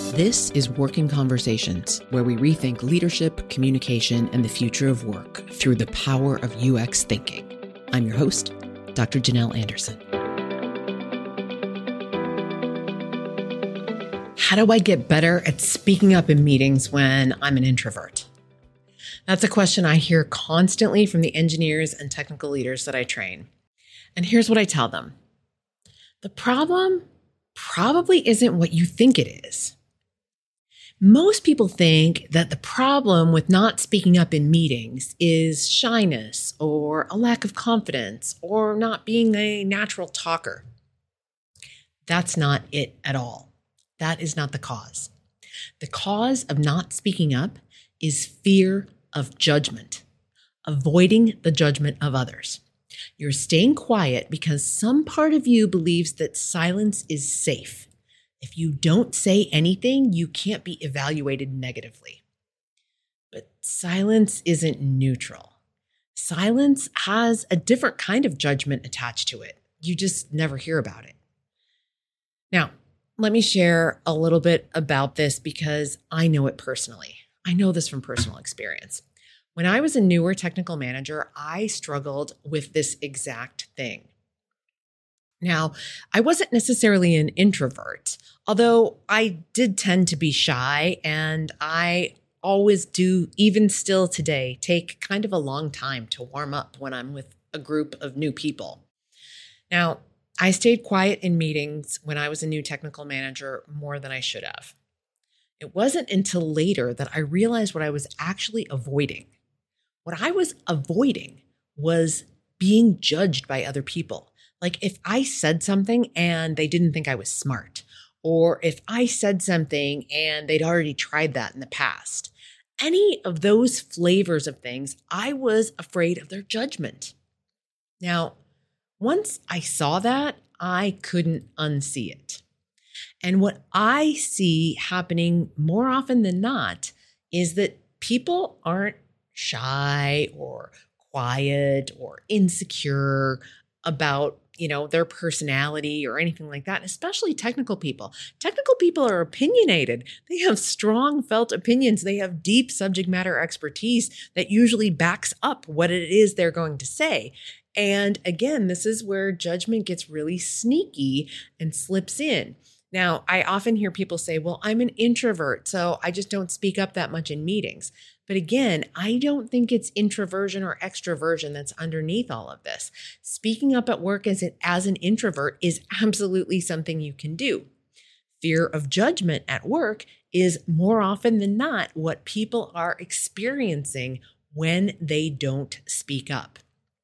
This is Working Conversations, where we rethink leadership, communication, and the future of work through the power of UX thinking. I'm your host, Dr. Janelle Anderson. How do I get better at speaking up in meetings when I'm an introvert? That's a question I hear constantly from the engineers and technical leaders that I train. And here's what I tell them. The problem probably isn't what you think it is. Most people think that the problem with not speaking up in meetings is shyness or a lack of confidence or not being a natural talker. That's not it at all. That is not the cause. The cause of not speaking up is fear of judgment, avoiding the judgment of others. You're staying quiet because some part of you believes that silence is safe. If you don't say anything, you can't be evaluated negatively. But silence isn't neutral. Silence has a different kind of judgment attached to it. You just never hear about it. Now, let me share a little bit about this because I know it personally. I know this from personal experience. When I was a newer technical manager, I struggled with this exact thing. Now, I wasn't necessarily an introvert, although I did tend to be shy, and I always do, even still today, take kind of a long time to warm up when I'm with a group of new people. Now, I stayed quiet in meetings when I was a new technical manager more than I should have. It wasn't until later that I realized what I was actually avoiding. What I was avoiding was being judged by other people. Like if I said something and they didn't think I was smart, or if I said something and they'd already tried that in the past, any of those flavors of things, I was afraid of their judgment. Now, once I saw that, I couldn't unsee it. And what I see happening more often than not is that people aren't shy or quiet or insecure about, their personality or anything like that, and especially technical people. Technical people are opinionated. They have strong felt opinions. They have deep subject matter expertise that usually backs up what it is they're going to say. And again, this is where judgment gets really sneaky and slips in. Now, I often hear people say, well, I'm an introvert, so I just don't speak up that much in meetings. But again, I don't think it's introversion or extroversion that's underneath all of this. Speaking up at work as an introvert is absolutely something you can do. Fear of judgment at work is more often than not what people are experiencing when they don't speak up.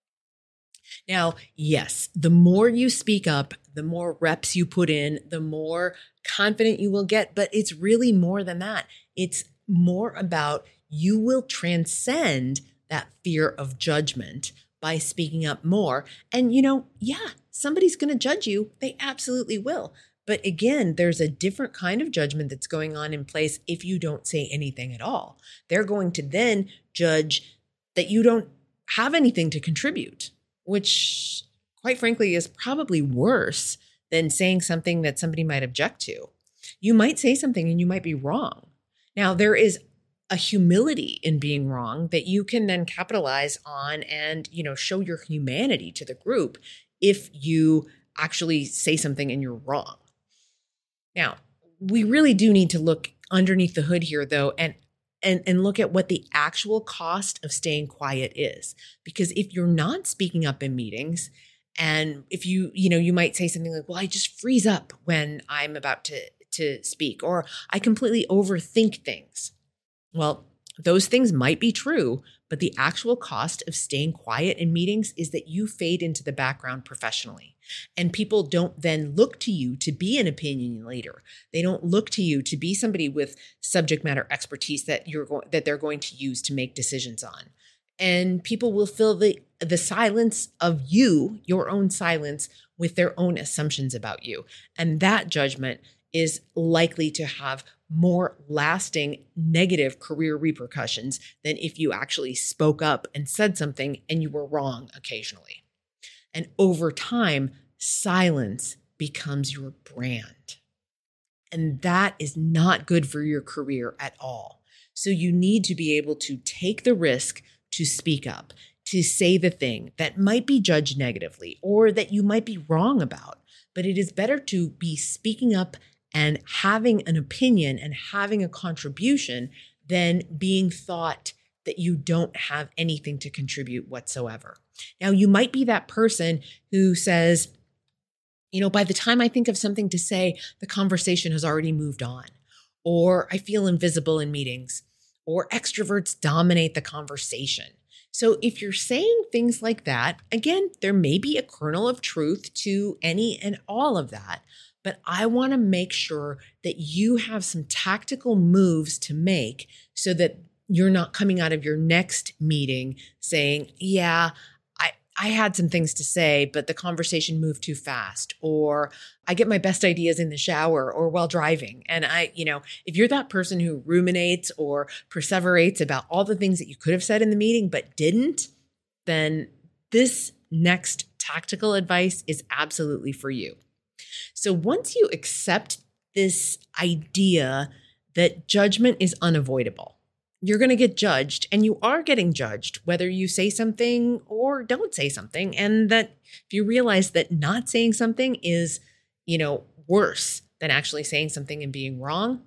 Now, yes, the more you speak up, the more reps you put in, the more confident you will get. But it's really more than that. It's more about you will transcend that fear of judgment by speaking up more. And, somebody's going to judge you. They absolutely will. But again, there's a different kind of judgment that's going on in place if you don't say anything at all. They're going to then judge that you don't have anything to contribute, which quite frankly is probably worse than saying something that somebody might object to. You might say something and you might be wrong. Now, there is a humility in being wrong that you can then capitalize on and, show your humanity to the group if you actually say something and you're wrong. Now, we really do need to look underneath the hood here, though, and look at what the actual cost of staying quiet is. Because if you're not speaking up in meetings, and if you might say something like, well, I just freeze up when I'm about to speak, or I completely overthink things. Well, those things might be true, but the actual cost of staying quiet in meetings is that you fade into the background professionally. And people don't then look to you to be an opinion leader. They don't look to you to be somebody with subject matter expertise that they're going to use to make decisions on. And people will fill the silence of you, your own silence, with their own assumptions about you. And that judgment is likely to have more lasting negative career repercussions than if you actually spoke up and said something and you were wrong occasionally. And over time, silence becomes your brand. And that is not good for your career at all. So you need to be able to take the risk to speak up, to say the thing that might be judged negatively or that you might be wrong about. But it is better to be speaking up and having an opinion and having a contribution than being thought that you don't have anything to contribute whatsoever. Now, you might be that person who says, by the time I think of something to say, the conversation has already moved on, or I feel invisible in meetings, or extroverts dominate the conversation. So if you're saying things like that, again, there may be a kernel of truth to any and all of that, but I want to make sure that you have some tactical moves to make so that you're not coming out of your next meeting saying, yeah, I had some things to say, but the conversation moved too fast, or I get my best ideas in the shower or while driving. And if you're that person who ruminates or perseverates about all the things that you could have said in the meeting but didn't, then this next tactical advice is absolutely for you. So once you accept this idea that judgment is unavoidable, you're going to get judged, and you are getting judged whether you say something or don't say something. And that if you realize that not saying something is, worse than actually saying something and being wrong,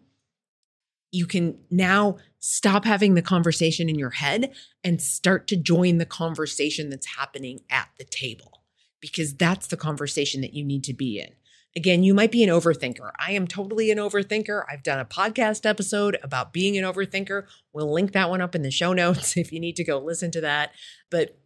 you can now stop having the conversation in your head and start to join the conversation that's happening at the table, because that's the conversation that you need to be in. Again, you might be an overthinker. I am totally an overthinker. I've done a podcast episode about being an overthinker. We'll link that one up in the show notes if you need to go listen to that. But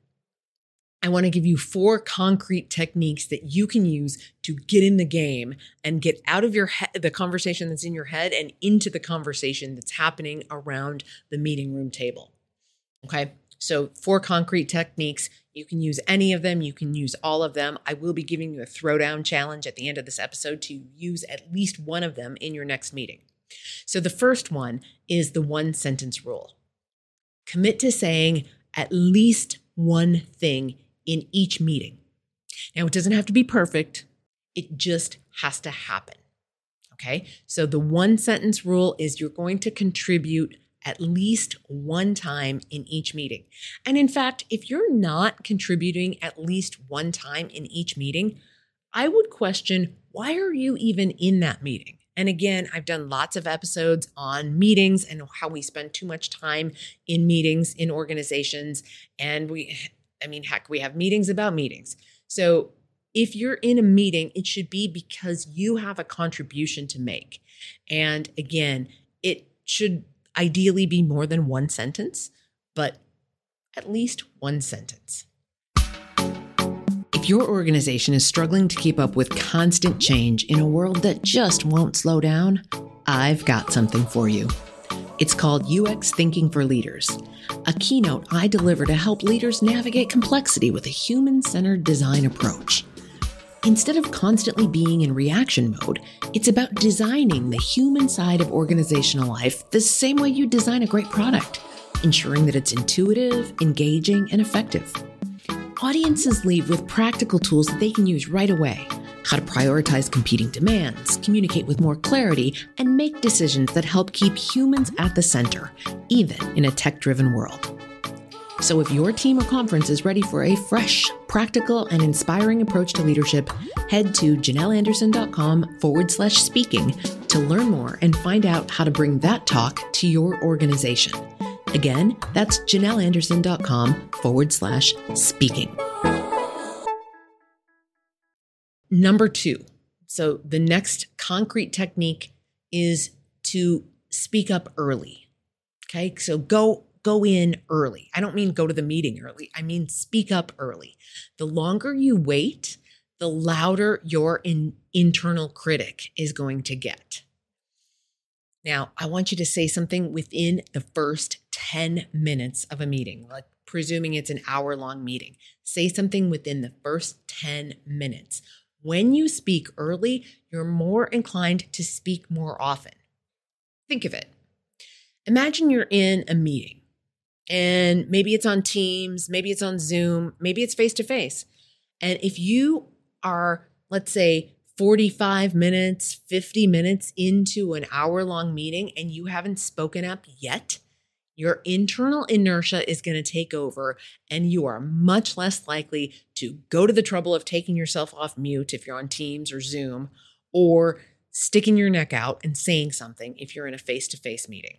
I want to give you 4 concrete techniques that you can use to get in the game and get out of your head, the conversation that's in your head, and into the conversation that's happening around the meeting room table. Okay. So 4 concrete techniques. You can use any of them. You can use all of them. I will be giving you a throwdown challenge at the end of this episode to use at least one of them in your next meeting. So the first one is the 1-sentence rule. Commit to saying at least one thing in each meeting. Now, it doesn't have to be perfect. It just has to happen. Okay. So the 1-sentence rule is you're going to contribute at least one time in each meeting. And in fact, if you're not contributing at least one time in each meeting, I would question, why are you even in that meeting? And again, I've done lots of episodes on meetings and how we spend too much time in meetings in organizations. And we have meetings about meetings. So if you're in a meeting, it should be because you have a contribution to make. And again, it should ideally be more than 1 sentence, but at least 1 sentence. If your organization is struggling to keep up with constant change in a world that just won't slow down, I've got something for you. It's called UX Thinking for Leaders, a keynote I deliver to help leaders navigate complexity with a human-centered design approach. Instead of constantly being in reaction mode, it's about designing the human side of organizational life the same way you design a great product, ensuring that it's intuitive, engaging, and effective. Audiences leave with practical tools that they can use right away: how to prioritize competing demands, communicate with more clarity, and make decisions that help keep humans at the center, even in a tech-driven world. So if your team or conference is ready for a fresh, practical, and inspiring approach to leadership, head to JanelleAnderson.com/speaking to learn more and find out how to bring that talk to your organization. Again, that's JanelleAnderson.com/speaking. Number 2. So the next concrete technique is to speak up early. Okay. So go in early. I don't mean go to the meeting early. I mean, speak up early. The longer you wait, the louder your internal critic is going to get. Now, I want you to say something within the first 10 minutes of a meeting, like presuming it's an hour-long meeting. Say something within the first 10 minutes. When you speak early, you're more inclined to speak more often. Think of it. Imagine you're in a meeting. And maybe it's on Teams, maybe it's on Zoom, maybe it's face-to-face. And if you are, let's say, 45 minutes, 50 minutes into an hour-long meeting and you haven't spoken up yet, your internal inertia is going to take over and you are much less likely to go to the trouble of taking yourself off mute if you're on Teams or Zoom, or sticking your neck out and saying something if you're in a face-to-face meeting.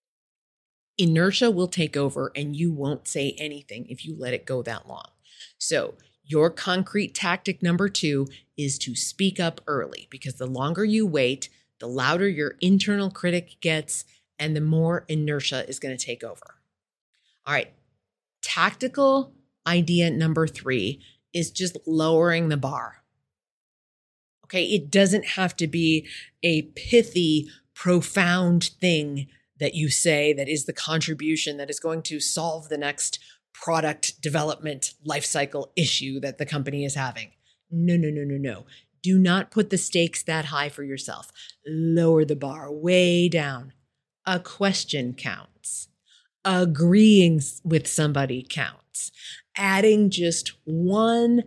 Inertia will take over and you won't say anything if you let it go that long. So your concrete tactic number 2 is to speak up early, because the longer you wait, the louder your internal critic gets and the more inertia is going to take over. All right. Tactical idea number 3 is just lowering the bar. Okay. It doesn't have to be a pithy, profound thing that you say that is the contribution that is going to solve the next product development lifecycle issue that the company is having. No. Do not put the stakes that high for yourself. Lower the bar way down. A question counts. Agreeing with somebody counts. Adding just one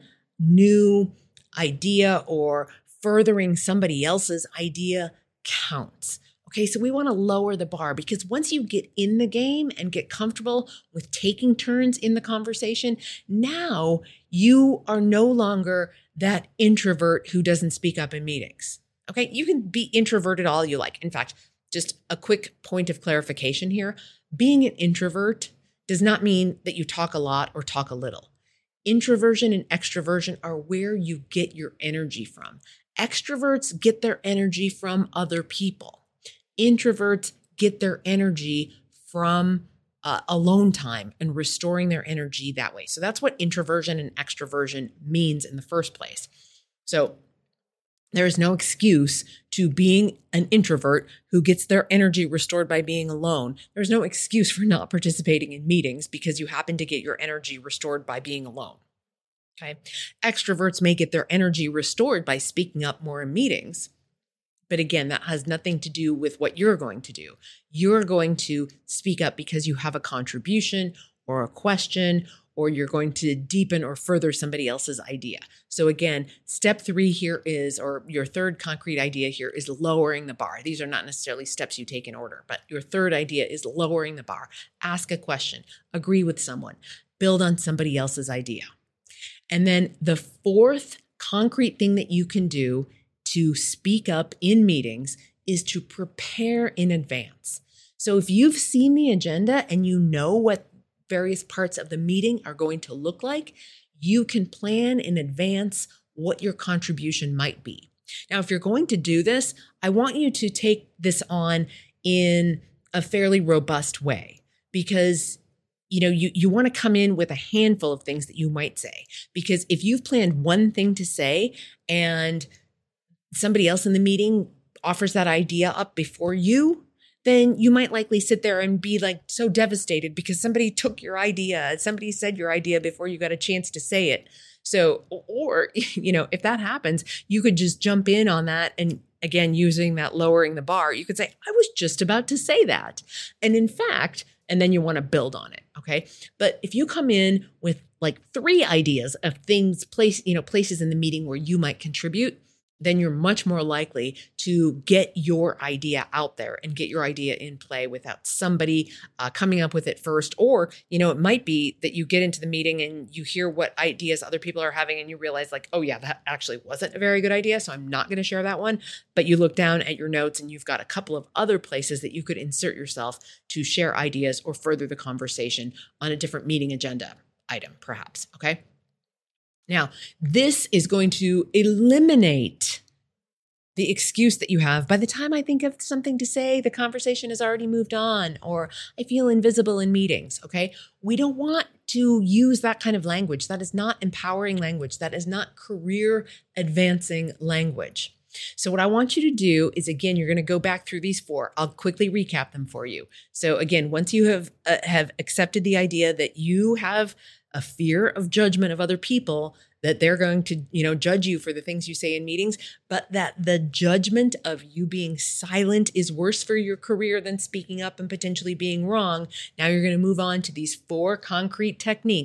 new idea or furthering somebody else's idea counts. Okay, so we want to lower the bar, because once you get in the game and get comfortable with taking turns in the conversation, now you are no longer that introvert who doesn't speak up in meetings. Okay, you can be introverted all you like. In fact, just a quick point of clarification here. Being an introvert does not mean that you talk a lot or talk a little. Introversion and extroversion are where you get your energy from. Extroverts get their energy from other people. Introverts get their energy from alone time and restoring their energy that way. So that's what introversion and extroversion means in the first place. So there is no excuse to being an introvert who gets their energy restored by being alone. There's no excuse for not participating in meetings because you happen to get your energy restored by being alone. Okay. Extroverts may get their energy restored by speaking up more in meetings. But again, that has nothing to do with what you're going to do. You're going to speak up because you have a contribution or a question, or you're going to deepen or further somebody else's idea. So again, step 3 here is, or your third concrete idea here is lowering the bar. These are not necessarily steps you take in order, but your third idea is lowering the bar. Ask a question, agree with someone, build on somebody else's idea. And then the fourth concrete thing that you can do to speak up in meetings is to prepare in advance. So if you've seen the agenda and you know what various parts of the meeting are going to look like, you can plan in advance what your contribution might be. Now, if you're going to do this, I want you to take this on in a fairly robust way, because you want to come in with a handful of things that you might say. Because if you've planned one thing to say and somebody else in the meeting offers that idea up before you, then you might likely sit there and be like so devastated because somebody took your idea, somebody said your idea before you got a chance to say it. So, or, if that happens, you could just jump in on that. And again, using that lowering the bar, you could say, I was just about to say that. And in fact, and then you want to build on it. Okay. But if you come in with like 3 ideas of things, places in the meeting where you might contribute, then you're much more likely to get your idea out there and get your idea in play without somebody coming up with it first. Or, it might be that you get into the meeting and you hear what ideas other people are having and you realize like, oh yeah, that actually wasn't a very good idea, so I'm not going to share that one. But you look down at your notes and you've got a couple of other places that you could insert yourself to share ideas or further the conversation on a different meeting agenda item, perhaps. Okay. Now, this is going to eliminate the excuse that you have. By the time I think of something to say, the conversation has already moved on, or I feel invisible in meetings, okay? We don't want to use that kind of language. That is not empowering language. That is not career advancing language. So what I want you to do is, again, you're going to go back through these 4. I'll quickly recap them for you. So again, once you have accepted the idea that you have a fear of judgment of other people, that they're going to, judge you for the things you say in meetings, but that the judgment of you being silent is worse for your career than speaking up and potentially being wrong. Now you're going to move on to these 4 concrete techniques.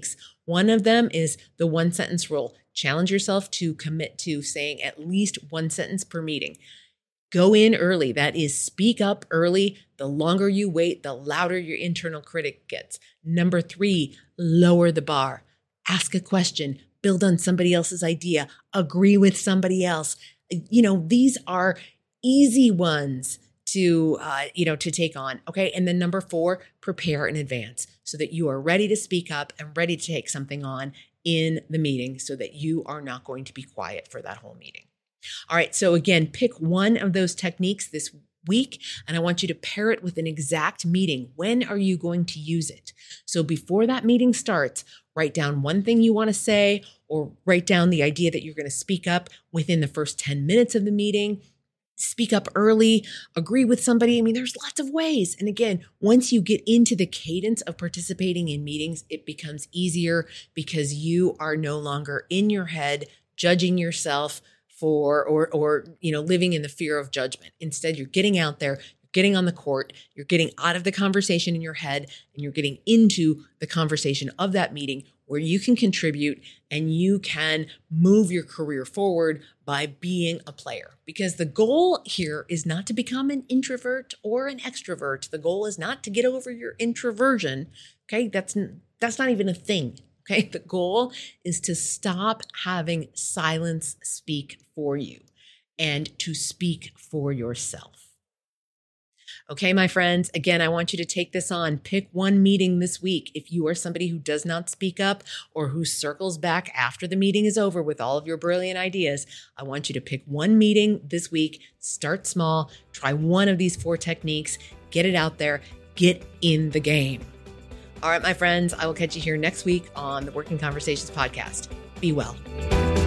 One of them is the 1-sentence rule. Challenge yourself to commit to saying at least 1 sentence per meeting. Go in early. That is, speak up early. The longer you wait, the louder your internal critic gets. Number 3, lower the bar. Ask a question. Build on somebody else's idea. Agree with somebody else. These are easy ones to take on. Okay. And then number 4, prepare in advance so that you are ready to speak up and ready to take something on in the meeting so that you are not going to be quiet for that whole meeting. All right. So again, pick one of those techniques this week, and I want you to pair it with an exact meeting. When are you going to use it? So before that meeting starts, write down one thing you want to say, or write down the idea that you're going to speak up within the first 10 minutes of the meeting. Speak up early, agree with somebody. There's lots of ways. And again, once you get into the cadence of participating in meetings, it becomes easier because you are no longer in your head judging yourself for or living in the fear of judgment. Instead, you're getting out there, you're getting on the court, you're getting out of the conversation in your head, and you're getting into the conversation of that meeting where you can contribute and you can move your career forward by being a player. Because the goal here is not to become an introvert or an extrovert. The goal is not to get over your introversion. Okay, that's not even a thing. Okay, the goal is to stop having silence speak for you and to speak for yourself. Okay, my friends, again, I want you to take this on. Pick one meeting this week. If you are somebody who does not speak up or who circles back after the meeting is over with all of your brilliant ideas, I want you to pick one meeting this week. Start small. Try one of these 4 techniques. Get it out there. Get in the game. All right, my friends, I will catch you here next week on the Working Conversations podcast. Be well.